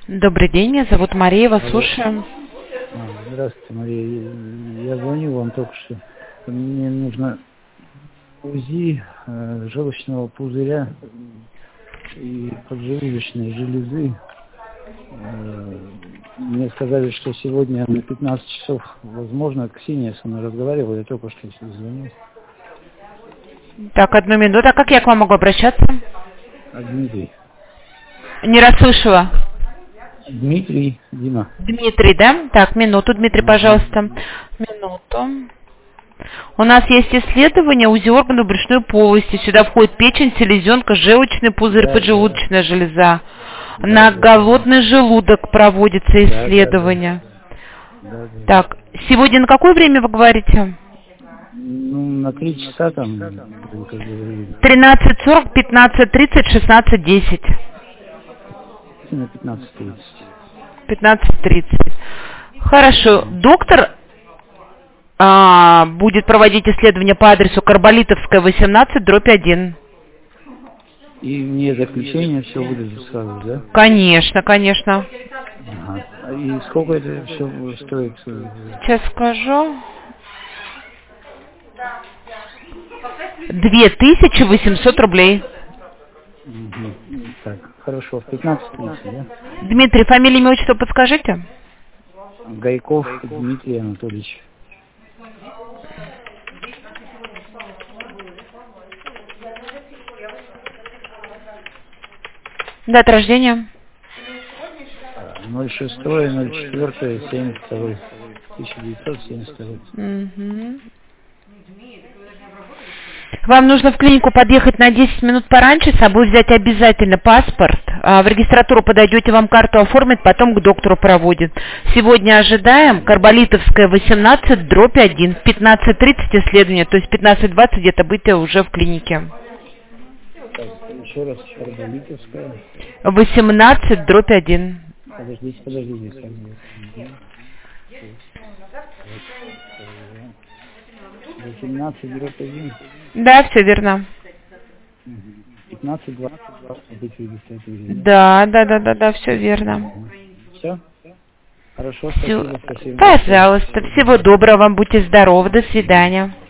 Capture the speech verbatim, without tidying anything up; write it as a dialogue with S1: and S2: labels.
S1: Добрый день, меня зовут Мария, вас
S2: Алло.
S1: слушаем.
S2: А, Здравствуйте, Мария. Я звоню вам только что. Мне нужно УЗИ э, желчного пузыря и поджелудочной железы. Э, мне сказали, что сегодня на пятнадцать часов возможно. Ксения со мной разговаривала, я только что звонил.
S1: Так, одну минуту. А как я к вам могу обращаться?
S2: А Дмитрий.
S1: Не расслышала.
S2: Дмитрий, Дима.
S1: Дмитрий, да? Так, минуту, Дмитрий,
S2: Ага.
S1: пожалуйста. Минуту. У нас есть исследование УЗИ органов брюшной полости. Сюда входит печень, селезенка, желчный пузырь,
S2: Да,
S1: поджелудочная железа.
S2: да,
S1: На
S2: да,
S1: голодный желудок проводится
S2: да, да,
S1: исследование.
S2: да, да, да.
S1: Так, сегодня на какое время вы говорите?
S2: Ну, на три часа там, как говорили,
S1: тринадцать сорок, пятнадцать тридцать, шестнадцать десять.
S2: на пятнадцать тридцать.
S1: пятнадцать тридцать. Хорошо. Доктор а, будет проводить исследование по адресу Карболитовская, восемнадцать, дробь один.
S2: И мне заключение все будет сразу, да?
S1: Конечно, конечно.
S2: Ага. И сколько это все стоит?
S1: Сейчас скажу. две тысячи восемьсот рублей.
S2: Угу. Так, хорошо, в пятнадцать тридцать, да?
S1: Дмитрий, фамилия, имя, отчество подскажите?
S2: Гайков Дмитрий Анатольевич.
S1: Дата рождения?
S2: ноль шестое ноль четвёртое семьдесят второй. тысяча девятьсот семьдесят второй.
S1: Угу. Вам нужно в клинику подъехать на десять минут пораньше, с собой взять обязательно паспорт. В регистратуру подойдете, вам карту оформят, потом к доктору проводят. Сегодня ожидаем. Карболитовская, восемнадцать, дробь один. В пятнадцать тридцать исследование, то есть пятнадцать двадцать где-то быть уже в клинике.
S2: Так, еще раз, Карболитовская.
S1: восемнадцать, дробь один.
S2: Подождите, подождите. восемнадцать дробь один.
S1: Да, все верно.
S2: пятнадцать двадцать быть в регистратуре.
S1: Да, да, да, да, да, все верно.
S2: Все? Хорошо,
S1: Всё.
S2: спасибо, спасибо.
S1: Пожалуйста, всего доброго вам, будьте здоровы, до свидания.